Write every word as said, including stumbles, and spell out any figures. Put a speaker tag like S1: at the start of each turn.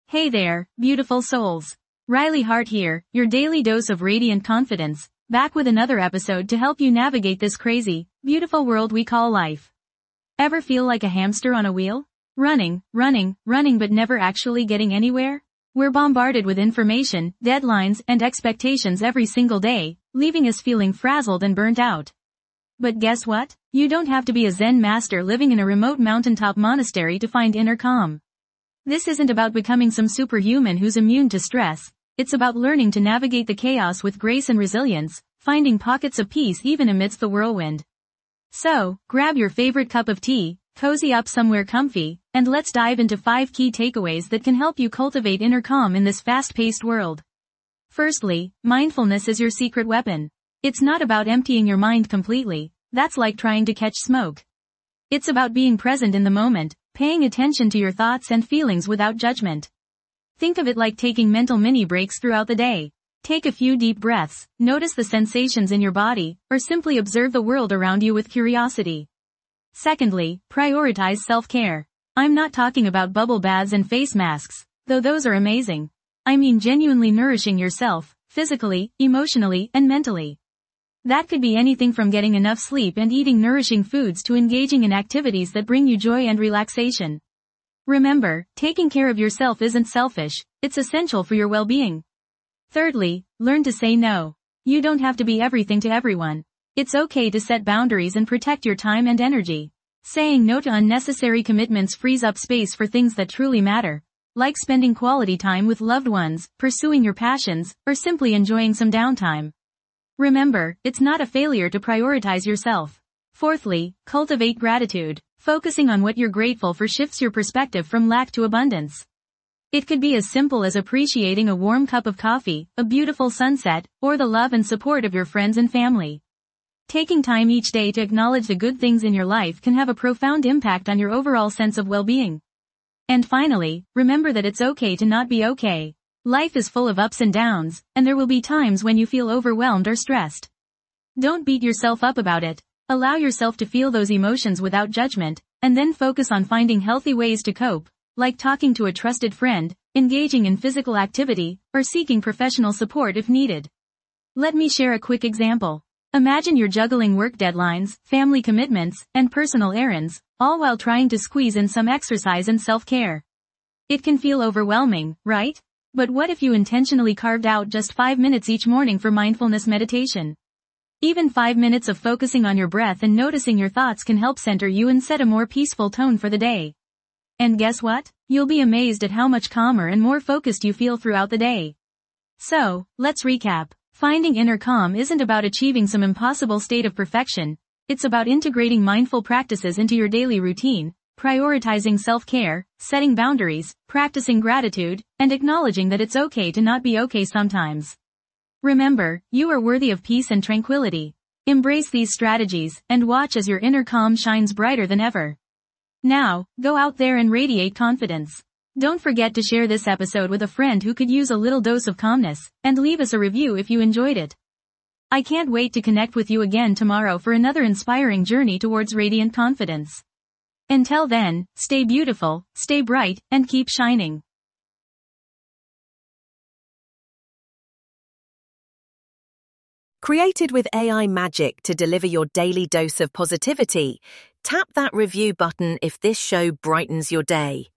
S1: Hey there, beautiful souls. Riley Hart here, your daily dose of radiant confidence, back with another episode to help you navigate this crazy, beautiful world we call life. Ever feel like a hamster on a wheel? Running, running, running but never actually getting anywhere? We're bombarded with information, deadlines, and expectations every single day, leaving us feeling frazzled and burnt out. But guess what? You don't have to be a Zen master living in a remote mountaintop monastery to find inner calm. This isn't about becoming some superhuman who's immune to stress. It's about learning to navigate the chaos with grace and resilience, finding pockets of peace even amidst the whirlwind. So, grab your favorite cup of tea, cozy up somewhere comfy, and let's dive into five key takeaways that can help you cultivate inner calm in this fast-paced world. Firstly, mindfulness is your secret weapon. It's not about emptying your mind completely. That's like trying to catch smoke. It's about being present in the moment, paying attention to your thoughts and feelings without judgment. Think of it like taking mental mini breaks throughout the day. Take a few deep breaths, notice the sensations in your body, or simply observe the world around you with curiosity. Secondly, prioritize self-care. I'm not talking about bubble baths and face masks, though those are amazing. I mean genuinely nourishing yourself, physically, emotionally, and mentally. That could be anything from getting enough sleep and eating nourishing foods to engaging in activities that bring you joy and relaxation. Remember, taking care of yourself isn't selfish, it's essential for your well-being. Thirdly, learn to say no. You don't have to be everything to everyone. It's okay to set boundaries and protect your time and energy. Saying no to unnecessary commitments frees up space for things that truly matter, like spending quality time with loved ones, pursuing your passions, or simply enjoying some downtime. Remember, it's not a failure to prioritize yourself. Fourthly, cultivate gratitude. Focusing on what you're grateful for shifts your perspective from lack to abundance. It could be as simple as appreciating a warm cup of coffee, a beautiful sunset, or the love and support of your friends and family. Taking time each day to acknowledge the good things in your life can have a profound impact on your overall sense of well-being. And finally, remember that it's okay to not be okay. Life is full of ups and downs, and there will be times when you feel overwhelmed or stressed. Don't beat yourself up about it. Allow yourself to feel those emotions without judgment, and then focus on finding healthy ways to cope, like talking to a trusted friend, engaging in physical activity, or seeking professional support if needed. Let me share a quick example. Imagine you're juggling work deadlines, family commitments, and personal errands, all while trying to squeeze in some exercise and self-care. It can feel overwhelming, right? But what if you intentionally carved out just five minutes each morning for mindfulness meditation? Even five minutes of focusing on your breath and noticing your thoughts can help center you and set a more peaceful tone for the day. And guess what? You'll be amazed at how much calmer and more focused you feel throughout the day. So, let's recap. Finding inner calm isn't about achieving some impossible state of perfection. It's about integrating mindful practices into your daily routine, prioritizing self-care, setting boundaries, practicing gratitude, and acknowledging that it's okay to not be okay sometimes. Remember, you are worthy of peace and tranquility. Embrace these strategies, and watch as your inner calm shines brighter than ever. Now, go out there and radiate confidence. Don't forget to share this episode with a friend who could use a little dose of calmness, and leave us a review if you enjoyed it. I can't wait to connect with you again tomorrow for another inspiring journey towards radiant confidence. Until then, stay beautiful, stay bright, and keep shining.
S2: Created with A I magic to deliver your daily dose of positivity, tap that review button if this show brightens your day.